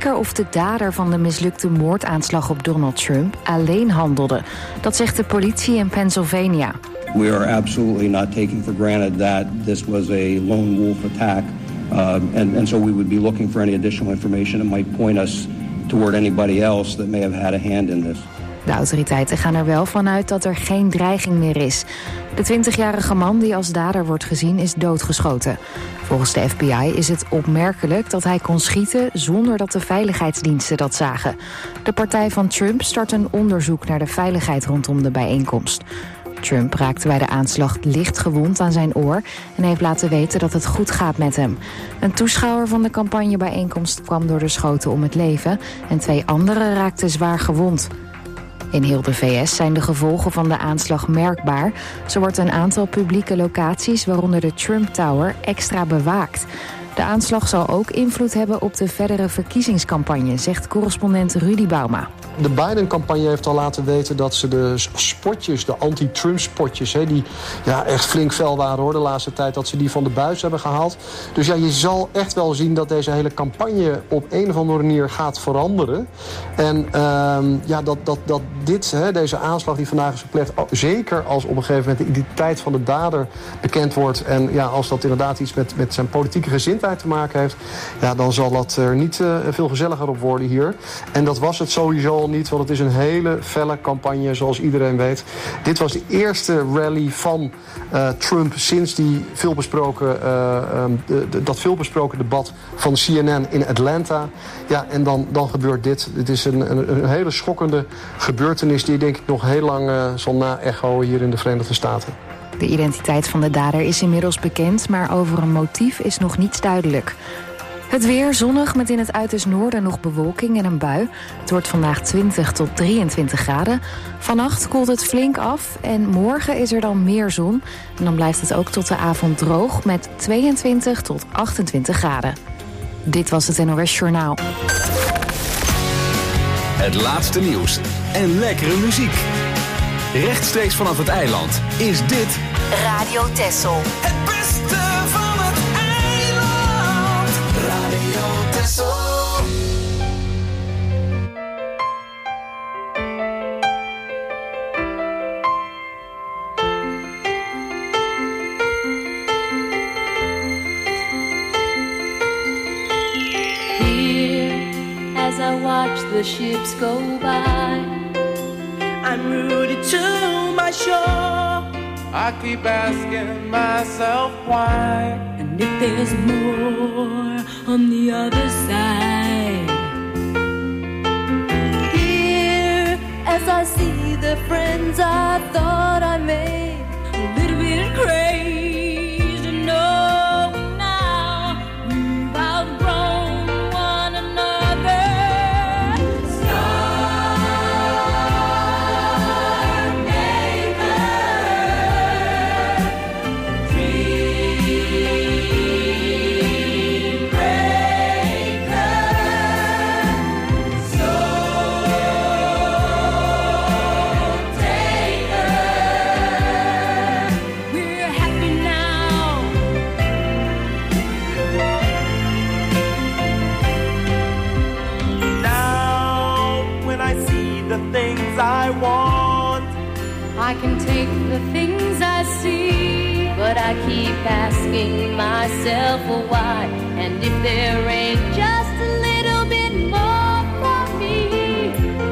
zeker of de dader van de mislukte moordaanslag op Donald Trump alleen handelde. Dat zegt de politie in Pennsylvania. We are absolutely not taking for granted that this was a lone wolf attack. And so we would be looking for any additional information that might point us toward anybody else that may have had a hand in this. De autoriteiten gaan er wel vanuit dat er geen dreiging meer is. De 20-jarige man die als dader wordt gezien is doodgeschoten. Volgens de FBI is het opmerkelijk dat hij kon schieten zonder dat de veiligheidsdiensten dat zagen. De partij van Trump start een onderzoek naar de veiligheid rondom de bijeenkomst. Trump raakte bij de aanslag licht gewond aan zijn oor en heeft laten weten dat het goed gaat met hem. Een toeschouwer van de campagnebijeenkomst kwam door de schoten om het leven en 2 anderen raakten zwaar gewond. In heel de VS zijn de gevolgen van de aanslag merkbaar. Zo wordt een aantal publieke locaties, waaronder de Trump Tower, extra bewaakt. De aanslag zal ook invloed hebben op de verdere verkiezingscampagne, zegt correspondent Rudy Bauma. De Biden-campagne heeft al laten weten dat ze de spotjes, de anti-Trump-spotjes, die echt flink fel waren hoor, de laatste tijd, dat ze die van de buis hebben gehaald. Dus je zal echt wel zien dat deze hele campagne op een of andere manier gaat veranderen. En dat deze aanslag die vandaag is gepleegd, zeker als op een gegeven moment de identiteit van de dader bekend wordt en als dat inderdaad iets met zijn politieke gezindheid te maken heeft, dan zal dat er niet veel gezelliger op worden hier. En dat was het sowieso niet, want het is een hele felle campagne, zoals iedereen weet. Dit was de eerste rally van Trump sinds die dat veelbesproken debat van CNN in Atlanta. Ja, en dan gebeurt dit. Dit is een hele schokkende gebeurtenis die denk ik nog heel lang zal na-echoen hier in de Verenigde Staten. De identiteit van de dader is inmiddels bekend, maar over een motief is nog niets duidelijk. Het weer zonnig met in het uiterst noorden nog bewolking en een bui. Het wordt vandaag 20 tot 23 graden. Vannacht koelt het flink af en morgen is er dan meer zon. En dan blijft het ook tot de avond droog met 22 tot 28 graden. Dit was het NOS Journaal. Het laatste nieuws en lekkere muziek. Rechtstreeks vanaf het eiland is dit Radio Texel. Het beste van het eiland. Radio Texel. Here, as I watch the ships go by, I'm rooted to my shore. I keep asking myself why. And if there's more on the other side. Here, as I see the friends I thought I made, a little bit crazy, no, now we've outgrown one another. I want. I can take the things I see, but I keep asking myself why. And if there ain't just a little bit more for me.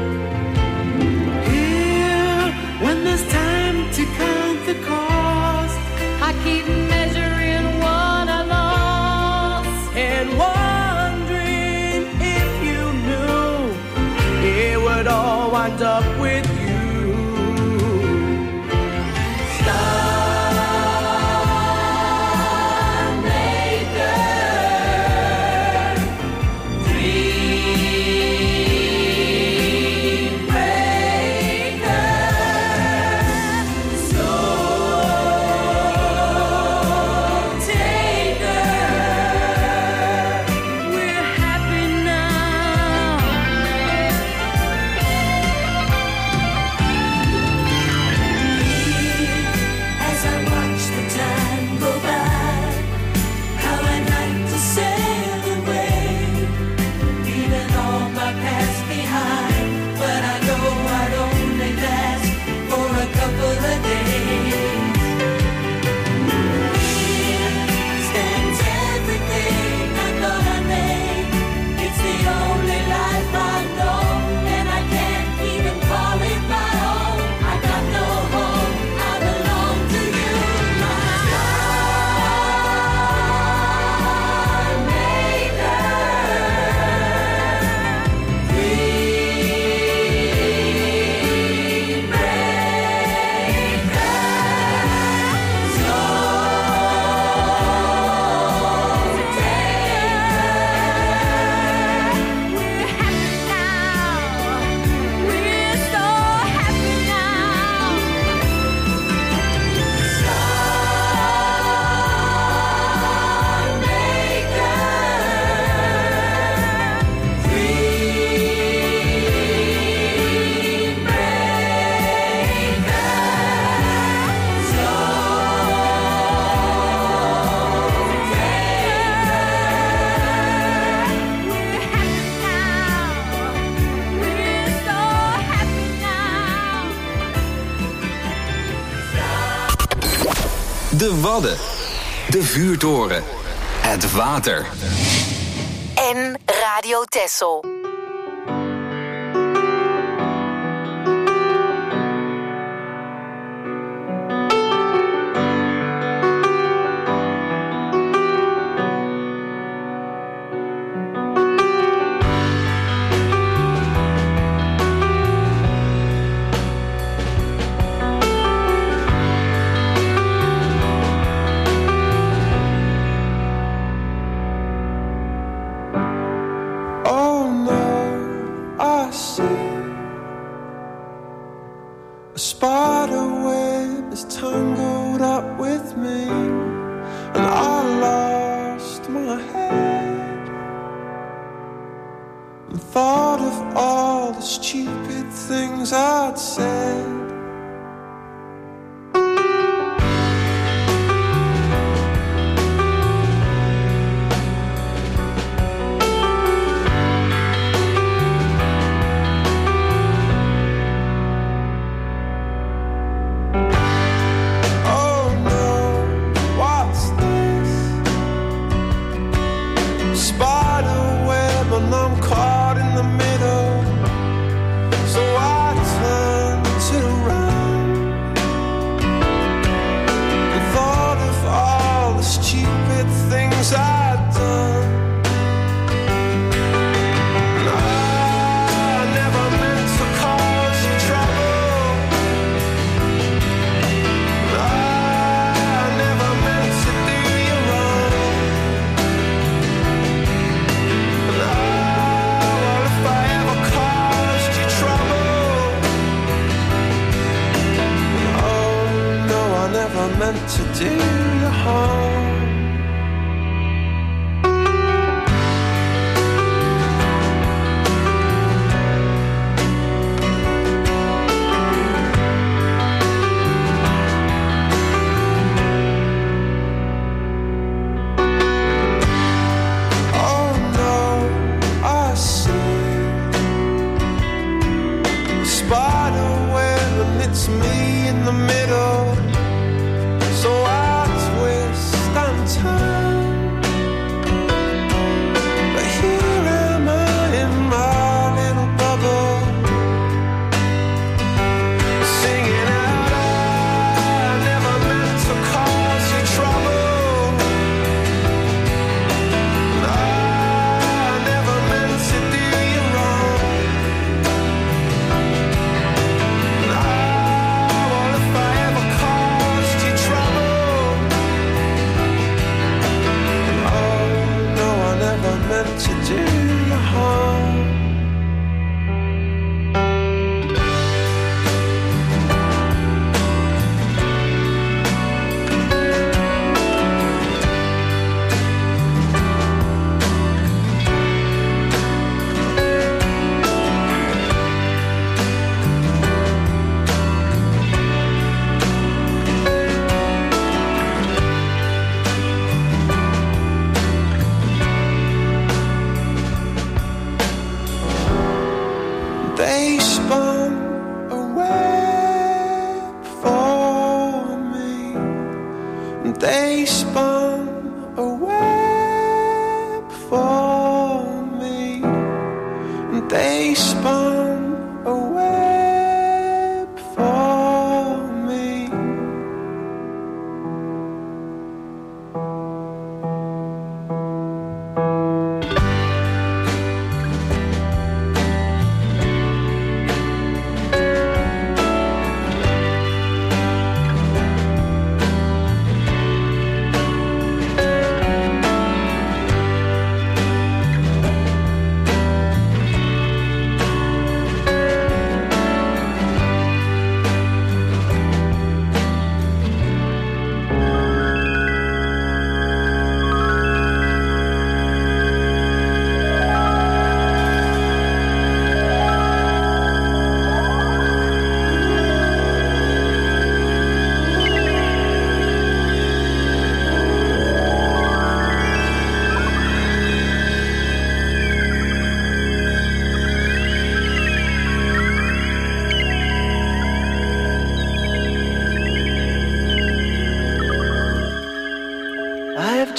Here, when there's time to count the cost, I keep measuring what I lost and wondering if you knew it would all wind up with you. de Wadden, de vuurtoren, het water. En Radio Texel.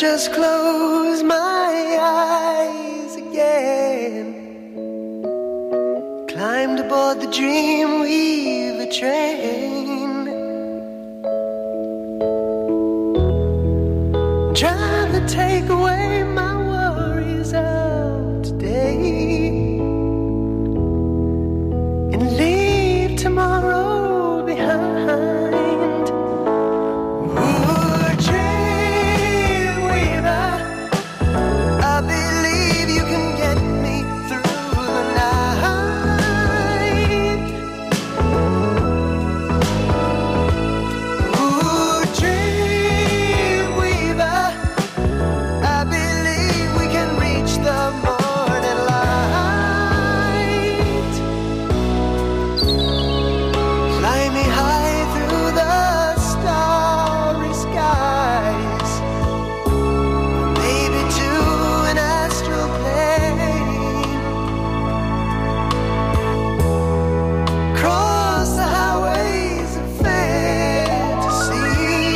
just close my eyes again. Climbed aboard the Dreamweaver train. Trying to take away my worries of today and leave tomorrow behind. Ooh, Dreamweaver, I believe you can get me through the night. Ooh, Dreamweaver, I believe we can reach the morning light. Fly me high through the starry skies, maybe to an astral plane. Cross the highways of fantasy.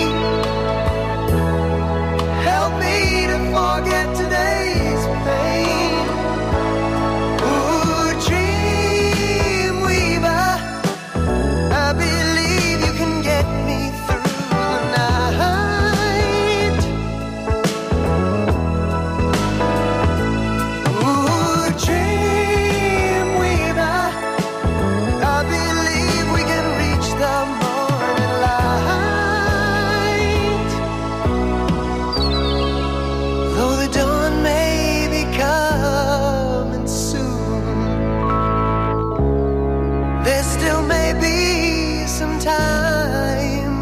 Help me to forget today's pain. Ooh, Dreamweaver, I believe you can get me through the night. Ooh, Dreamweaver, I believe we can reach the morning light. Though the dawn may be coming soon, there still may be some time.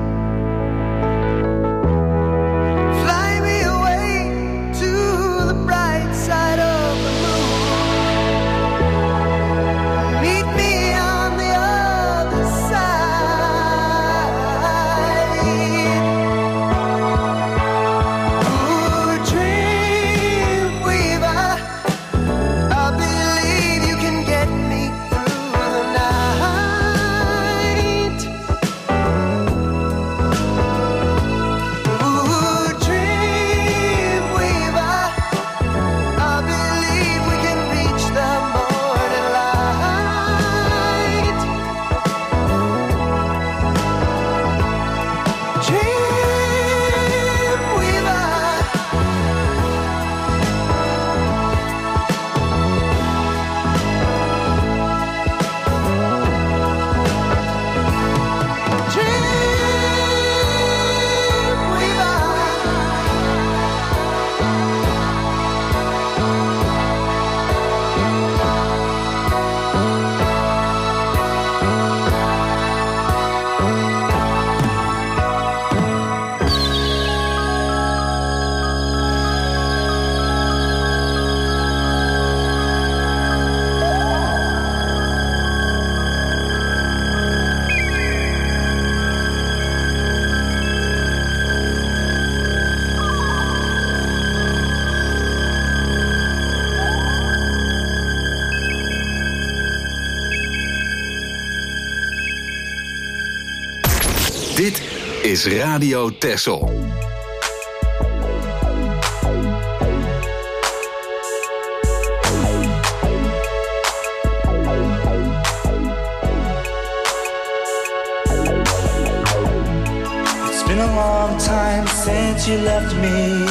Fly me away to the bright side of the moon. Meet me on the other side. Ooh, Dreamweaver, I believe you can get me through the night. Ooh, Dreamweaver, I believe we can reach the morning light. Dreamweaver. Dit is Radio Texel. It's been a long time since you left me.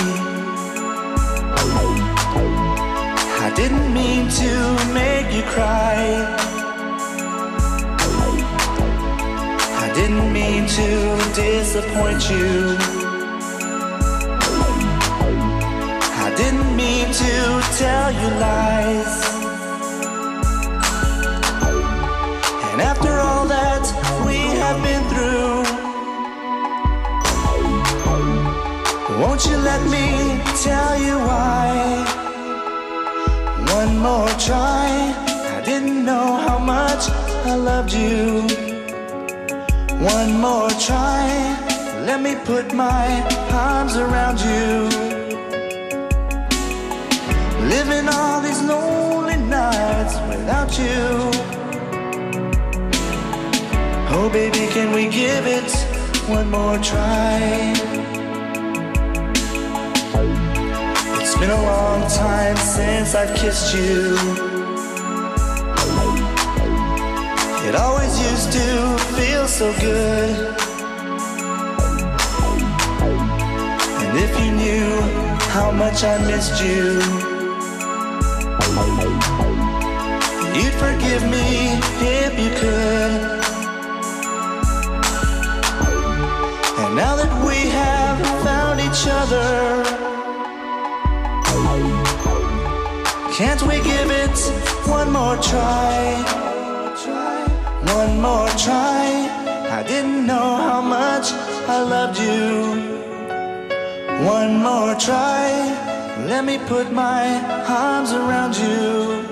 I didn't mean to make you cry. I didn't mean to disappoint you. I didn't mean to tell you lies. And after all that we have been through, won't you let me tell you why? One more try. I didn't know how much I loved you. One more try. Let me put my arms around you. Living all these lonely nights without you. Oh baby, can we give it one more try? been a long time since I've kissed you. It always used to feel so good. And if you knew how much I missed you, you'd forgive me if you could. And now that we have found each other, can't we give it one more try? One more try. I didn't know how much I loved you. One more try. Let me put my arms around you.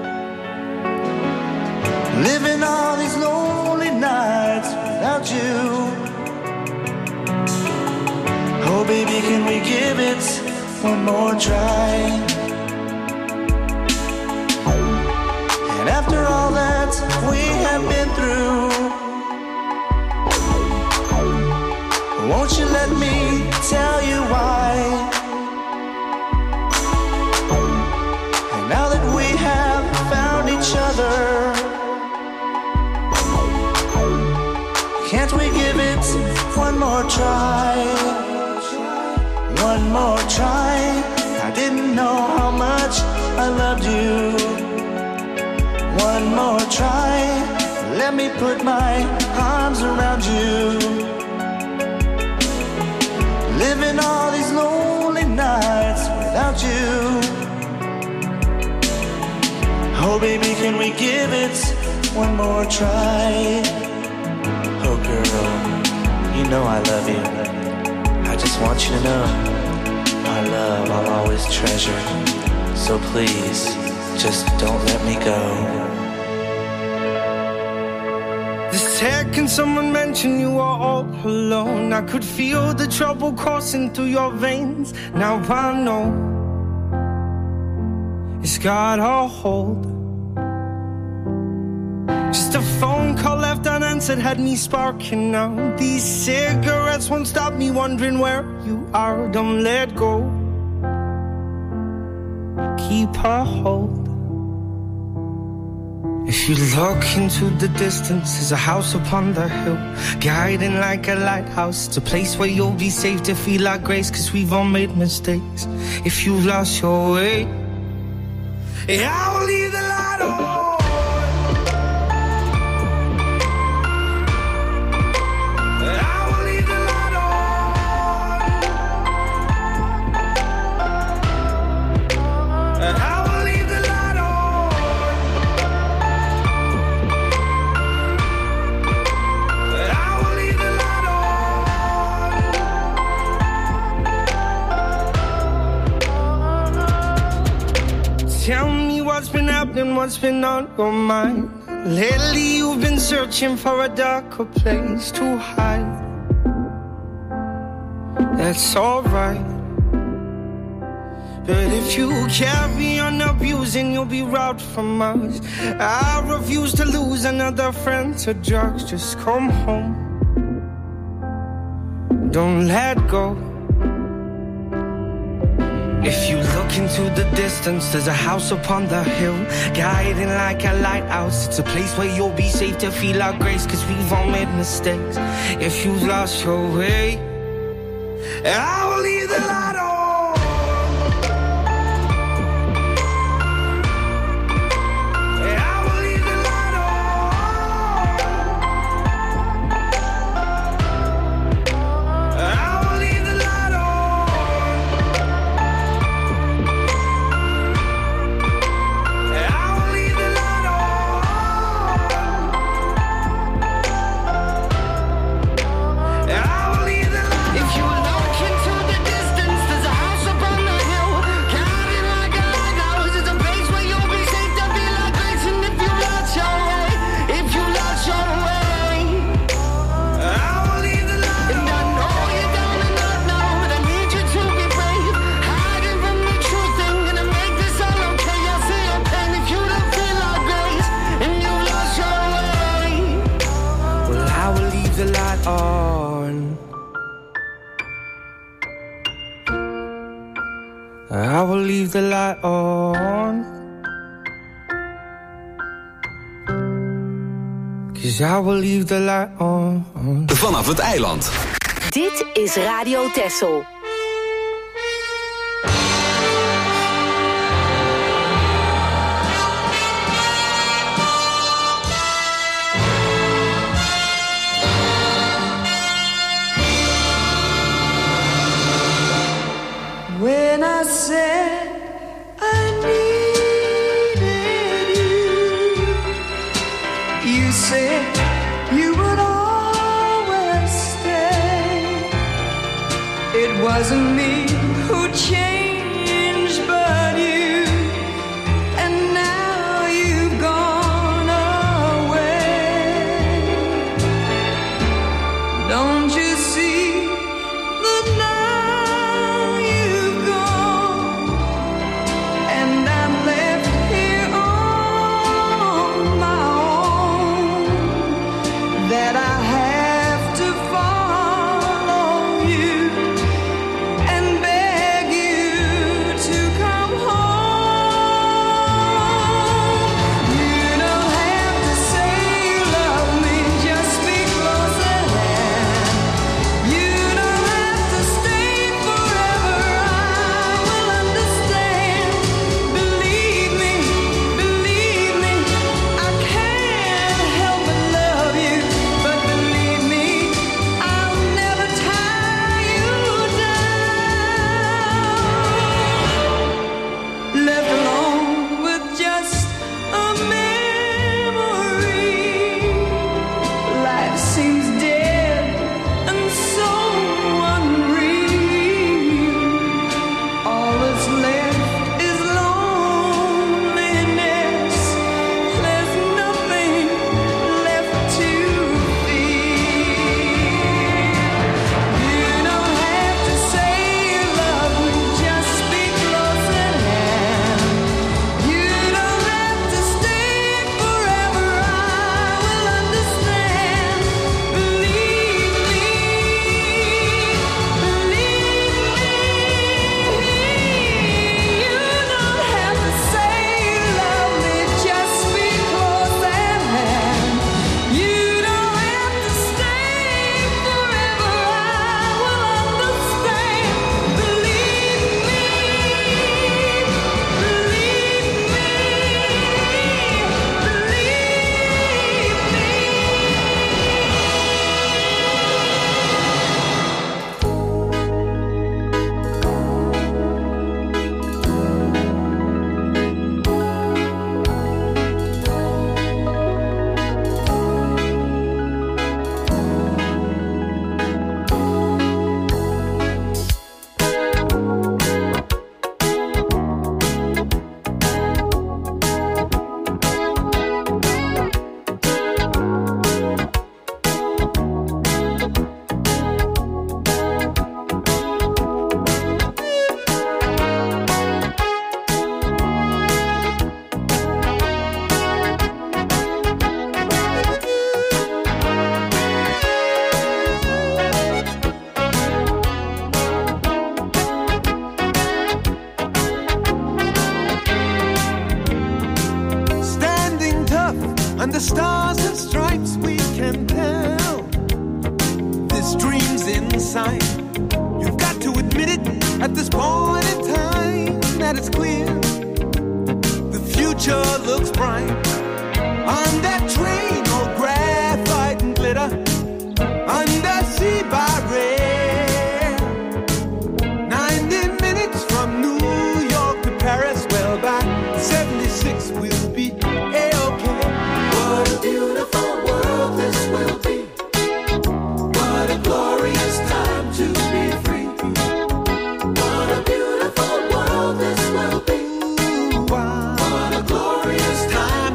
Living all these lonely nights without you. Oh baby, can we give it one more try? And after all that we have been through, won't you let me tell you why? And now that we have found each other, can't we give it one more try? One more try. I didn't know how much I loved you. One more try. Let me put my arms around you. Living all these lonely nights without you. Oh baby, can we give it one more try? Oh girl, you know I love you. I just want you to know our love I'll always treasure. So please, just don't let me go. The second someone mentioned you were all alone, I could feel the trouble coursing through your veins. Now I know it's got a hold. Just a phone call left unanswered had me sparking now. These cigarettes won't stop me wondering where you are. Don't let go. Keep a hold. If you look into the distance, there's a house upon the hill, guiding like a lighthouse. It's a place where you'll be safe to feel our grace, 'cause we've all made mistakes. If you've lost your way, yeah, I will leave the light on. Tell me what's been happening, what's been on your mind. Lately you've been searching for a darker place to hide. That's alright, but if you carry on abusing, you'll be robbed from us. I refuse to lose another friend to drugs. Just come home, don't let go. If you look into the distance, there's a house upon the hill, guiding like a lighthouse. It's a place where you'll be safe to feel our grace, 'cause we've all made mistakes. If you've lost your way, I will leave the light on. I will leave the light on. 'Cause I will leave the light on. Vanaf het eiland. Dit is Radio Texel. When I said I needed you, you said you would always stay. It wasn't me who changed, but you, and now you've gone away. Don't you see that now that I have to follow you and beg you to come home. You don't have to say you love me, just be close at hand. You don't have to stay forever, I will understand. Believe me, I can't help but love you. But believe me, I'll never tie you down. Left alone with just a memory. Life seems dead and so unreal. All that's left is loneliness. There's nothing left to feel. You don't have to say you love me, just be close at hand. You don't have to stay forever, I will understand. Believe me, you don't have to say you love me, just be close at hand. You don't have to stay forever, I will understand. Believe me, Standing tough under stars and stripes, we can tell this dream's inside. You've got to admit it at this point in time that it's clear the future looks bright. On that train, all graphite and glitter, undersea by rail. 90 minutes from New York to Paris, well by 76 we'll be A-okay. What a beautiful world this will be. What a glorious time to be free. What a beautiful world this will be. What a glorious time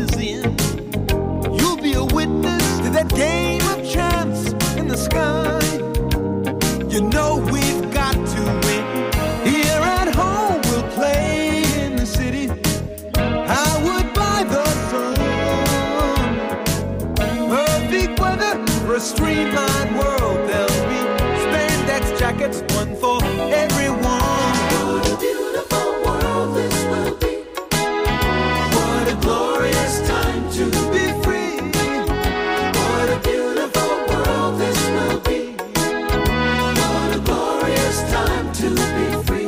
is in. You'll be a witness to that game of chance in the sky. You know we've got to win. Here at home we'll play in the city. I would buy the sun. Perfect weather for a streamlined world. There'll be spandex jackets, one for everyone. What a beautiful world this will be. What a glorious time to be free. What a beautiful world this will be. What a glorious time to be free.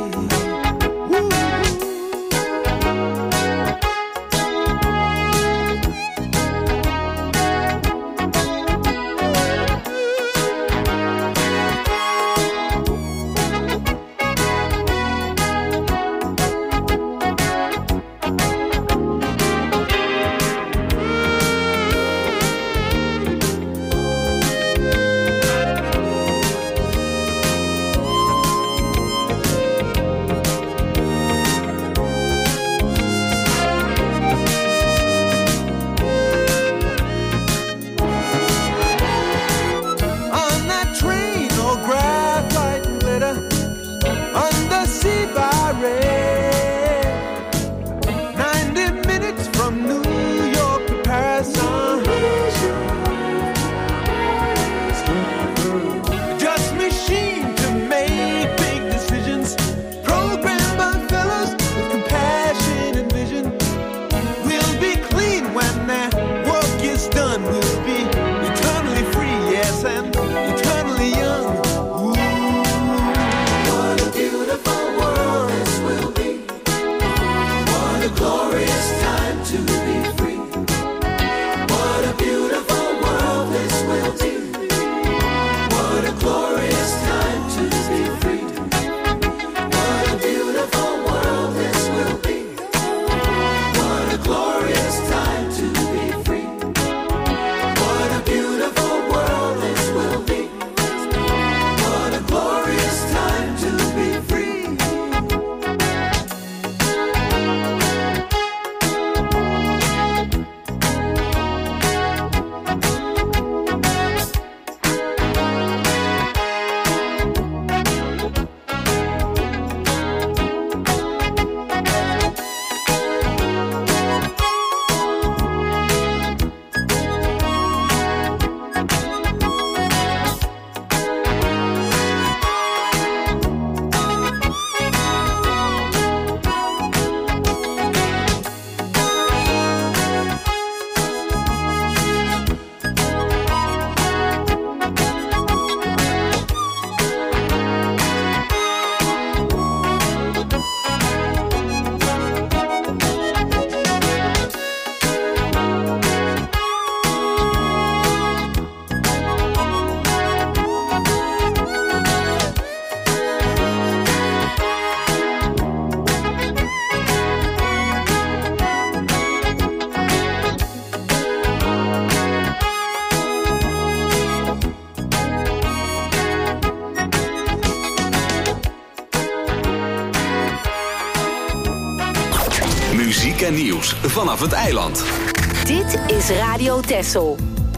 Muziek en nieuws vanaf het eiland. Dit is Radio Texel.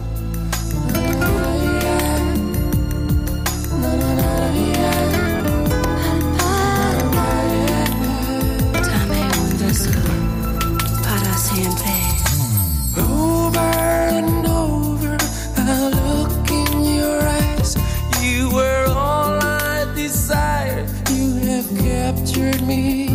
Over and over, I look in your eyes. You were all I desired. You have captured me.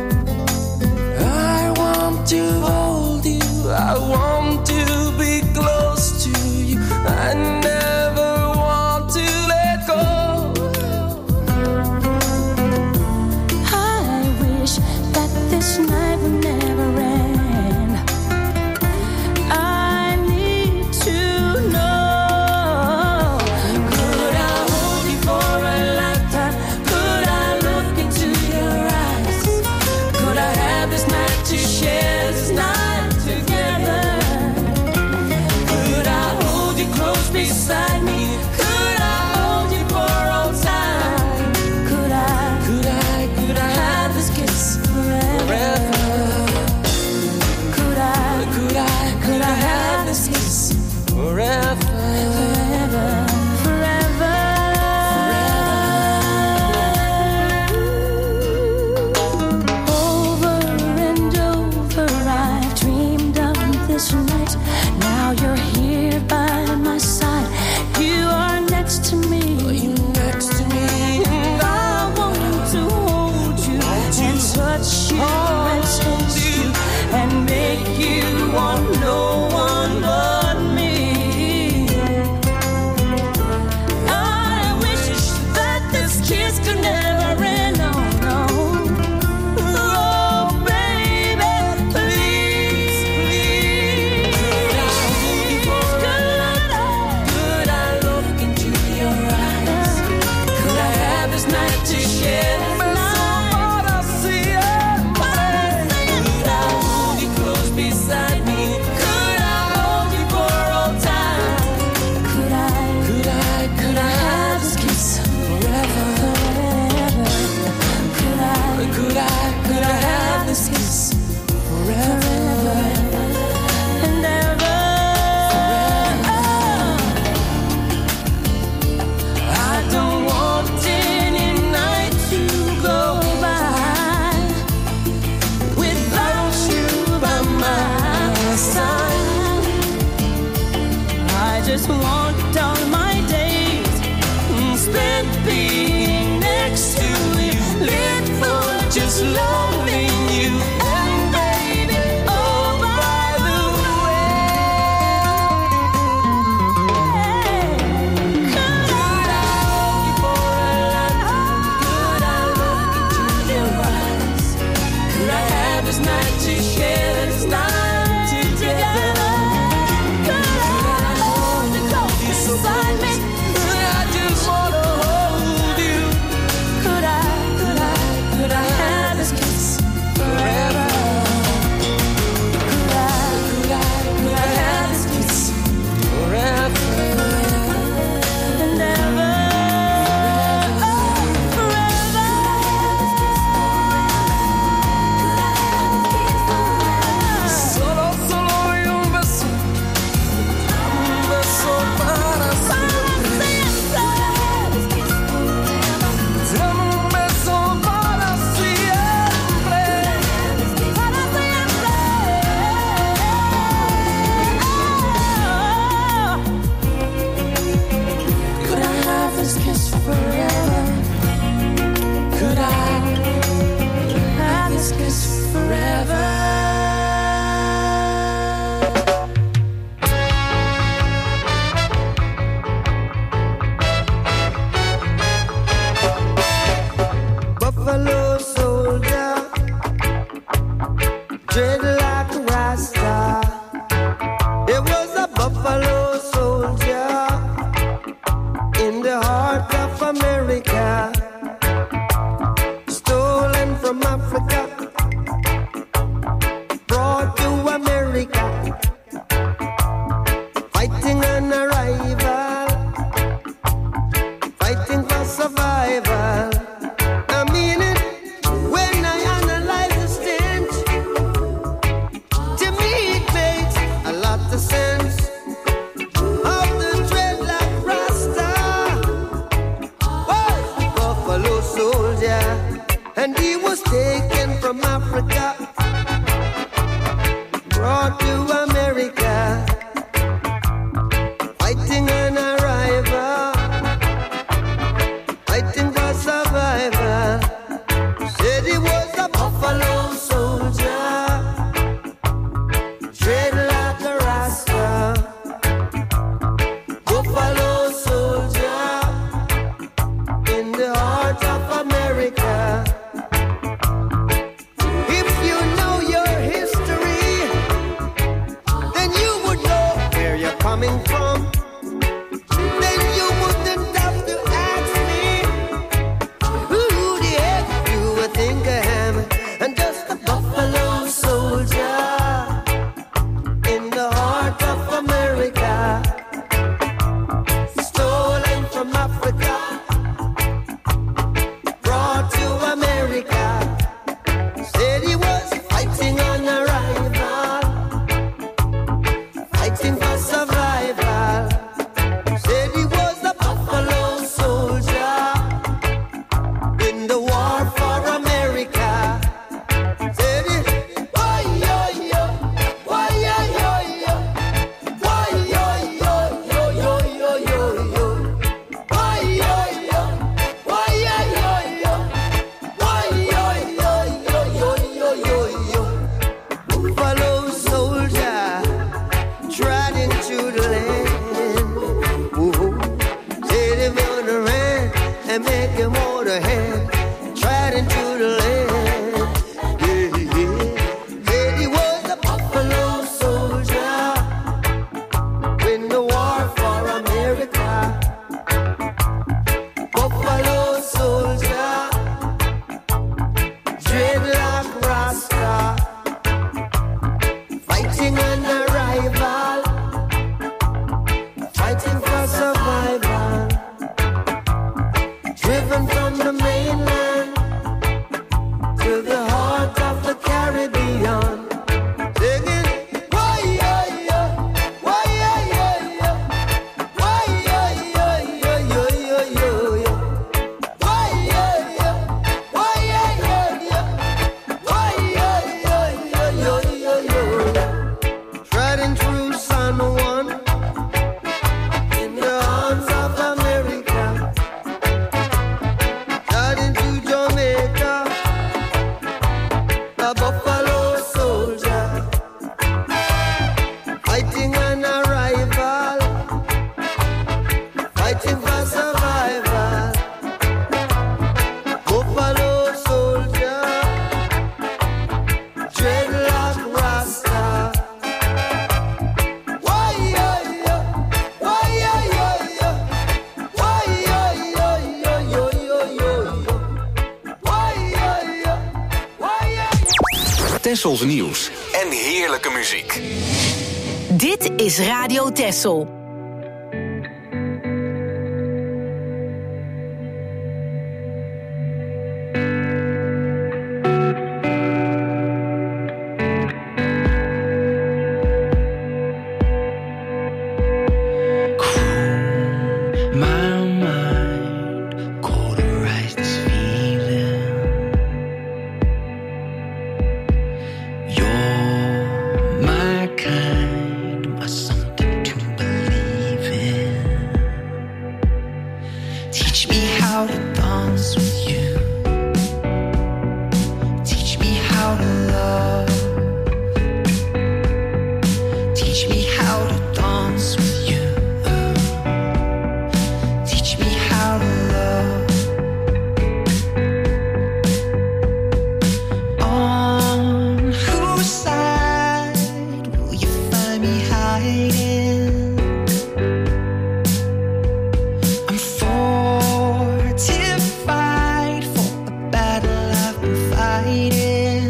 I want to hold you. I want to be close to you. I never want to let go. I wish that this night would never end. I need to know. Could I hold you for a lifetime? Could I look into your eyes? Could I have this night to share this night together? Could I hold you close beside me? Could I hold you for all time? Could I have this kiss forever? Could I Could I have this kiss forever, forever, forever, forever? Over and over I've dreamed of this night. Now you're here by my side. You are next to me. You next to me. And I want to hold you and touch you and taste you and make you want no one but me. I wish that this kiss could never end. No, no. Oh, baby, please, please. Could I look into your eyes? Could I have this night to share? Beside me, could I hold you for all time? Could I have this kiss forever, forever? Could I have this kiss forever and ever? I don't want any night to go by without you by my side. I just want all my days spent being next to you, live for just loving you. And baby, oh by the way, could I hold you for a lifetime? Could I look into your eyes? Could I have this night to share this night together? Could I hold you close beside me? I just wanna hold you. Could I have this kiss forever? Could I have this kiss Forever. and ever? Solo y un beso para siempre. Dame un beso para siempre. Could I have this kiss forever? Could I have this kiss forever? Buffalo soldier, dreadlock rasta. It was a buffalo soldier in the heart of America, stolen from Africa, brought to America, fighting an arrival, fighting for survival. I mean it when I analyze the stench. To me it makes a lot of sense. fighting for survival. Said he was a buffalo soldier in the war for America. Said he, why yo yo, why yo yo yo, why yo yo yo yo yo yo yo, why yo yo, why yo yo yo, why yo yo yo yo yo yo yo. Buffalo soldier trod into the land. Whoa. Said him on the ran and make him hold a hand. Trod into the land. Yeah, yeah. Said he was a buffalo soldier in the war for America. Buffalo soldier, dreadlock rasta, fighting an arrival, fighting for survival, driven from the mainland to the heart of the Caribbean, singing, why yo yo, why yo yo yo, why yo yo yo yo yo yo yo, why yo yo, why yo yo yo, why yo yo yo yo yo yo. Riding through San Juan in the arms of America, riding to Jamaica, a buffalo soldier, fighting an arrival, fighting for survival. Buffalo soldier, dreadlock rasta. Why yo yo, why yo yo yo, why yo yo yo yo yo yo yo, why yo yo, why yo yo. Tessels nieuws en heerlijke muziek. Dit is Radio Texel. My mind cauterized this feeling. You're my kind, my something to believe in. Teach me how to dance with you. Teach me how to love. Teach me how to dance with you. Teach me how to love. On whose side will you find me hiding? I'm fortified for a battle I've been fighting.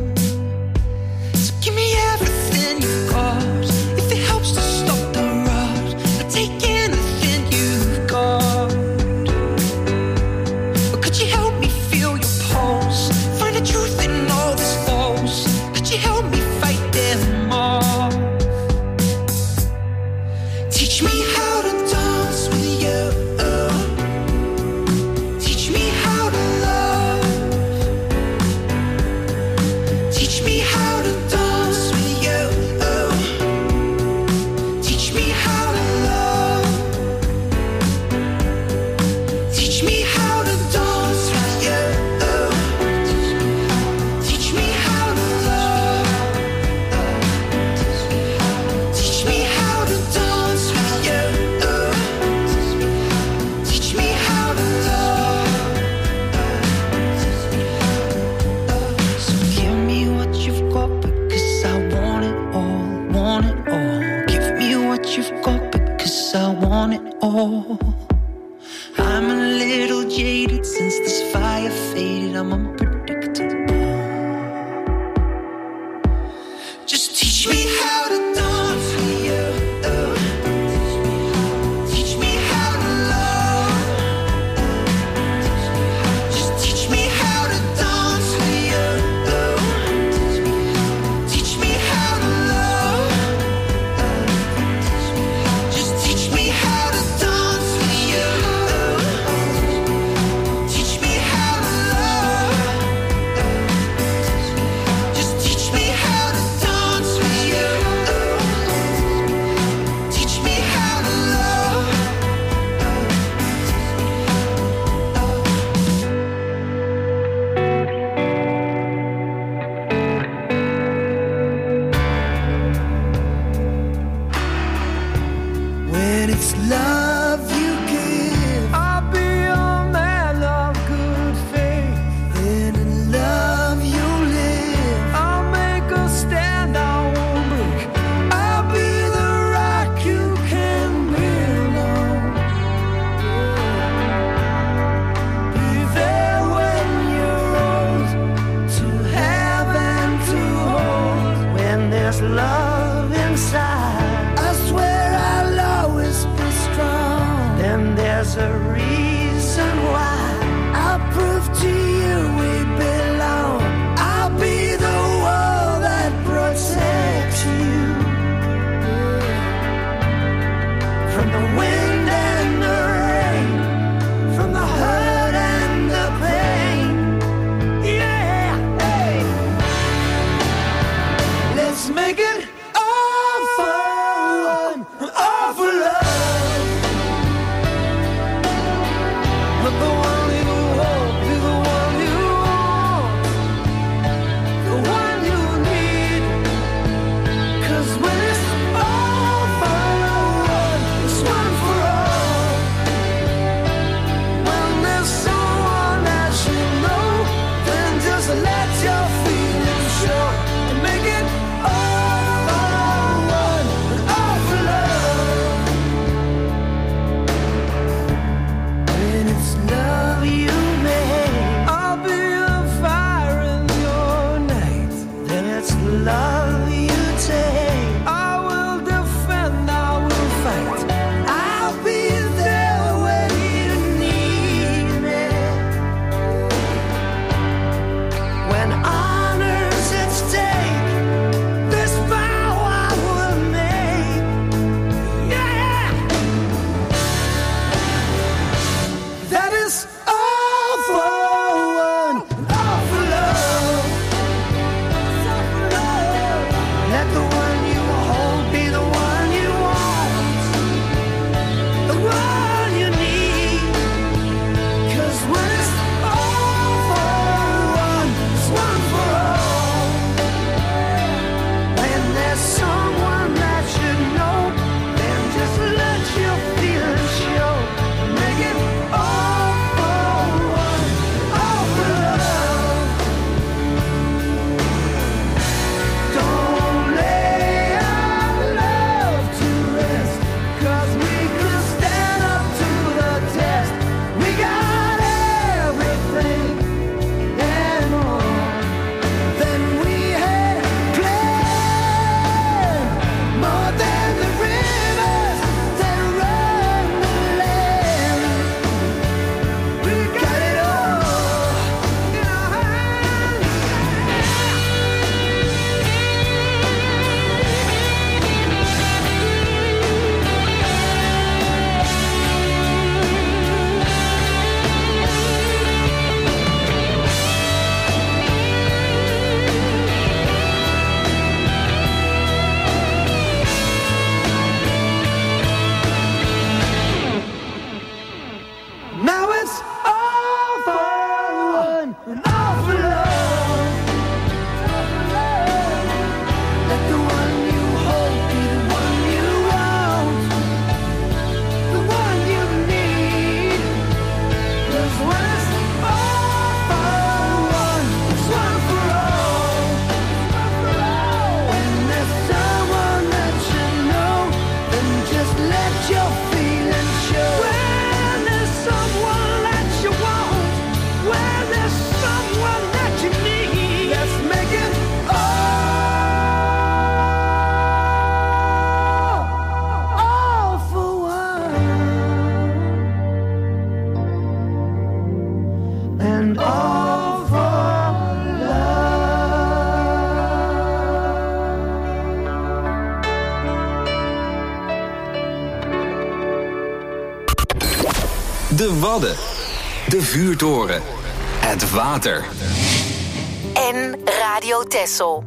So give me everything you've got. If it helps to stop the rot, I'll take anything you've got. But could you help me feel your pulse? Find the truth in all this false. Could you help me fight them off? Teach me how to dance with you. Teach me how to love. Teach me how to dance with you. Teach me how to love. Teach me how to dance with you. Teach me how to love. Teach me how to dance with you. Teach me how to love. So give me what you've got because I want it all, want it all. Give me what you've got because I want it all. I'm a little jaded since this fire faded. I'm unpredictable. Just teach me how to dance with you. Teach me how to love. Just teach me how to dance with you. Teach me how to love. When it's love you give, I'll be your man of good faith. then in love you live. I'll make a stand, I won't break. I'll be the rock you can build on. Be there when you're old, to have and to hold. When there's love inside, I swear I'll always be strong. Then there's a reason why I'll prove to you we belong. I'll be the wall that protects you from the wind and the rain, from the hurt and the pain. Yeah, hey. Let's make it all for one, all for love. Let the one you hold be the one you want, the one you need. 'Cause when it's all for one, it's one for all. When there's someone that you know, then just let your feelings show and make it all for one and all for love. When it's love you make, I'll be a fire in your night. then it's love you take. I will defend, I will fight. I'll be there when you need me. When honor's at stake, this vow I will make. Yeah, That is all for one, all for love. let the one you hold be the one you want, the one you need. 'Cause when it's all for one, it's one for all. When there's someone that you know, then just let your feelings show. Make it all for one, all for love. Don't lay our love to rest, 'cause we could stand up to the test. We got everything and more than we had planned, more than the rivers that run the land. We got it all in our hands. Now it's all for one and all for love. Let the one you hold be the one you want, the one you need. 'Cause when it's all for one, it's one for all. When there's someone that you know, then just let your feelings show. When there's someone that you want, when there's someone that you need, let's make it all for one and all for De Wadden. De Vuurtoren. Het water. En Radio Texel.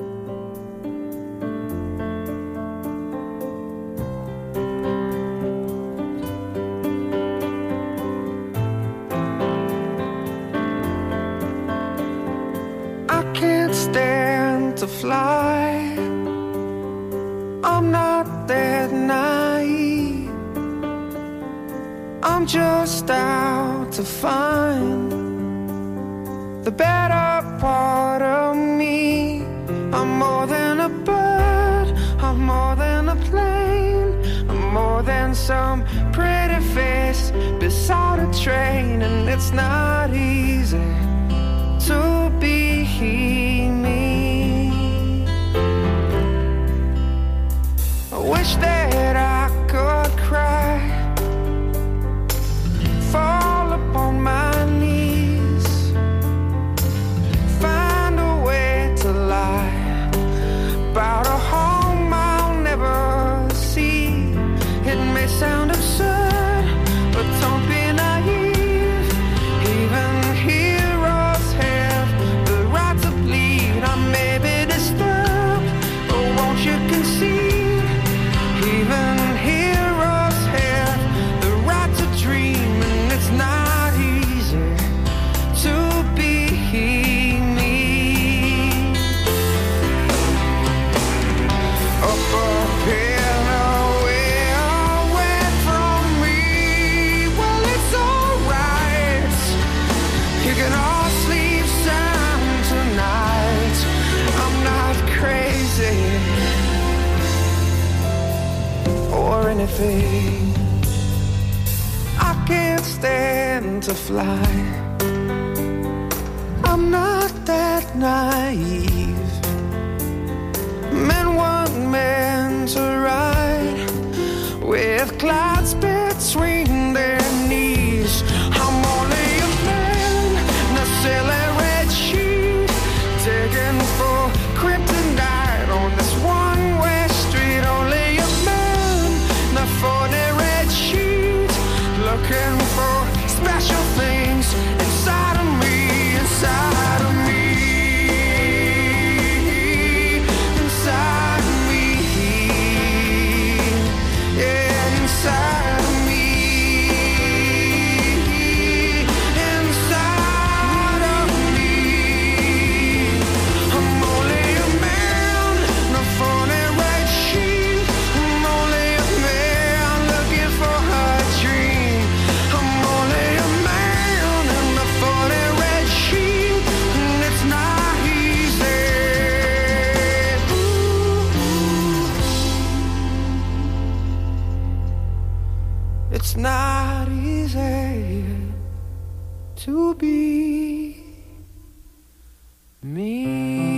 I can't stand to fly. I'm not that naive. I'm just out to find the better part of me. I'm more than a bird, I'm more than a plane, I'm more than some pretty face beside a train. And it's not easy to be me. I wish that I could cry, fall upon my knees, find a way to lie about a home I'll never see. It may sound absurd, but don't be naive. Even heroes have the right to bleed. I may be disturbed, but won't you concede? Even heroes have the right to dream, and it's not easy to be me. Up and away, away from me. Well, it's alright. You can all sleep sound tonight. I'm not crazy or anything. I can't stand to fly. I'm not that naive. Men want men to ride with clouds between their knees. I'm only a man, a silly red sheet, taken for kryptonite on this one-way street. Only a man, a 40 red sheet, looking for special things inside of me, inside of me, inside of me, yeah, inside of me, inside of me. I'm only a man, no 40 red sheet. I'm only a man looking for a dream. I'm only a man in the 40 red sheet, and it's not easy. It's not easy to be me.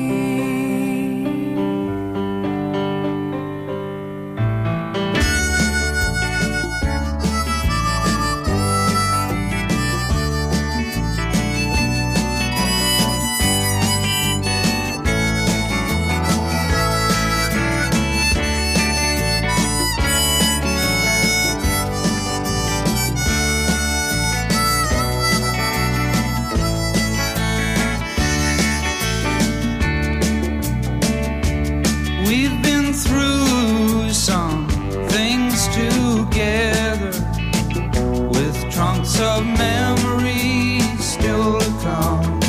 We've been through some things together, with trunks of memories still to come.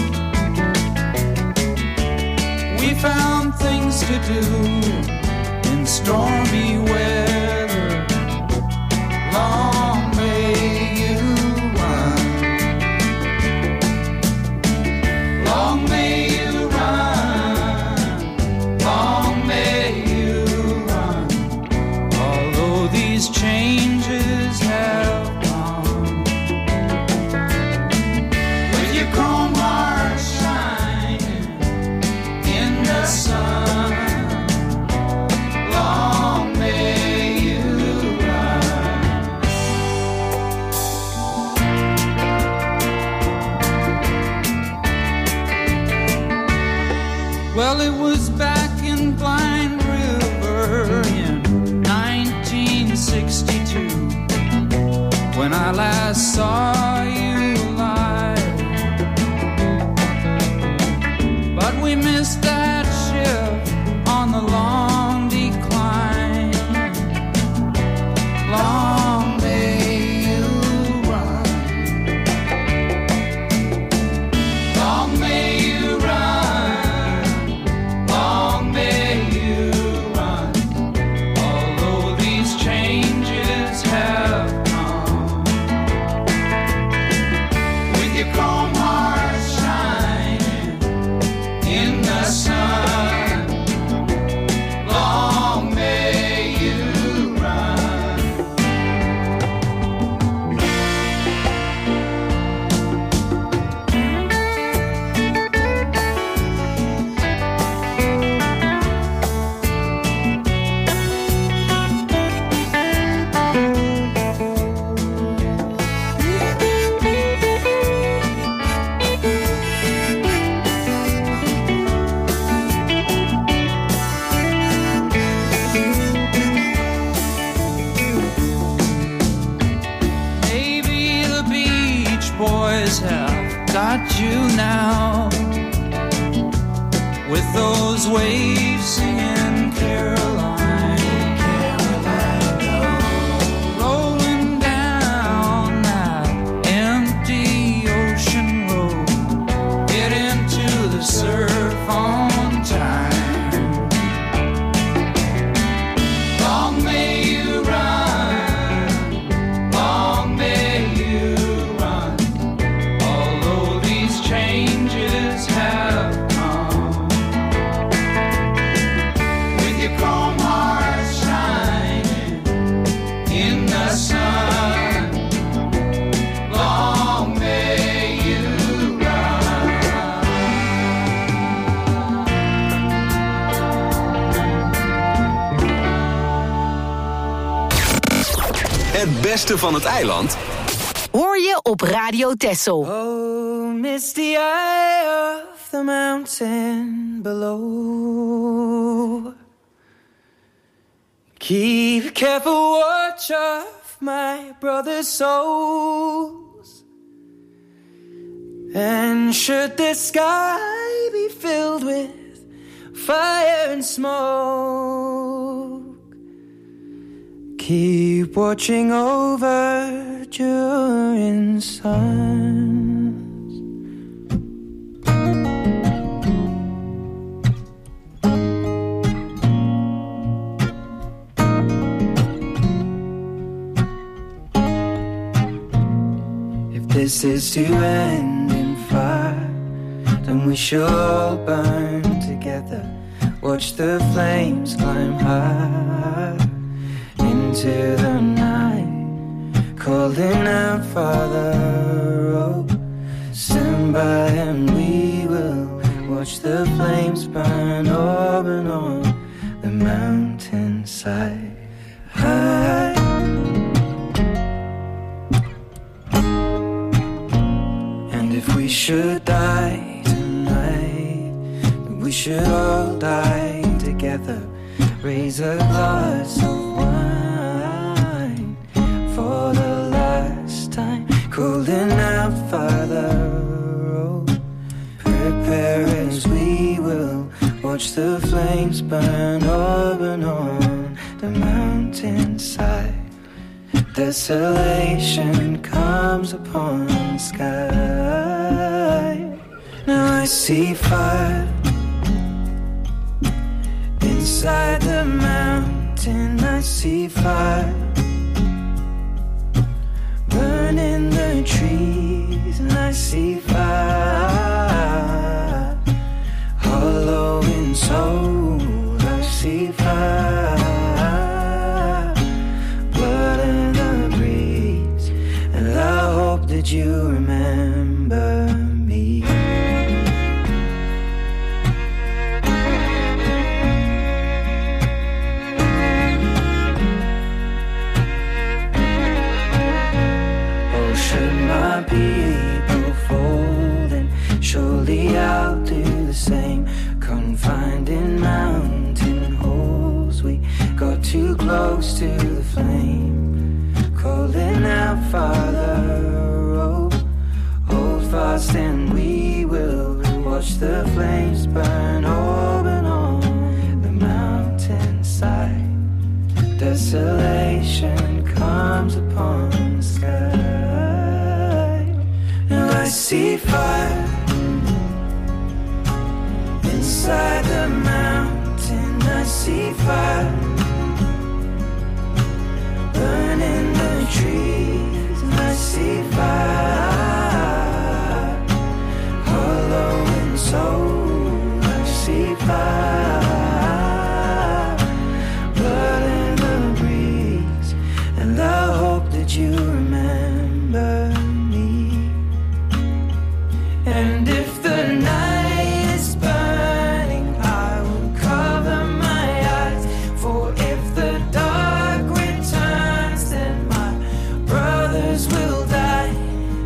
We found things to do in stormy weather. Long may you run. Long may you run. Long may you run. Although these changes have come, with your chrome heart shining in the sun. Long may you run. Well, it was back in Blind River in 1962 when I last saw you live. But we missed that ship on the long decline. Long may you run. Long may you run. Long may you run. Although these changes have come, changes have got you now. With those waves singing Caroline, Caroline, rolling down that empty ocean road, get into the surf on time. Long may you run, long may you run, although these changes have come. With your chrome heart shining in the sun, long may you run. Het beste van het eiland Hoor je op Radio Texel. Oh, misty eye of the mountain below. Keep careful watch of my brother's souls. And should the sky be filled with fire and smoke, keep watching over during suns. If this is to end in fire, then we shall all burn together. Watch the flames climb high into the night, calling out, Father, oh, stand by and we will watch the flames burn over and on the mountainside. And if we should die tonight, then we should all die together. Raise a glass of wine for the last time, calling out, Father, oh, prepare as we will watch the flames burn over and on the mountainside. Desolation comes upon the sky. Now I see fire inside the mountain. I see fire burning the trees, and I see fire hollow in soul. I see fire, blood in the breeze, and I hope that you remember me. People fold, and surely I'll do the same. Confined in mountain holes, we got too close to the flame, calling out, Father, oh, hold fast and we will watch the flames burn over and on the mountainside. Desolation comes upon the sky. I see fire inside the mountain. I see fire burning the trees. I see fire hollow in soul. I see fire blood in the breeze, and I hope that you remember. And if the night is burning, I will cover my eyes. For if the dark returns, then my brothers will die.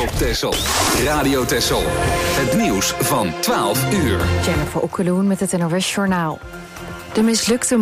op Texel. Radio Texel. Het nieuws van 12 uur. Jennifer Okkeloen met het NOS Journaal. De mislukte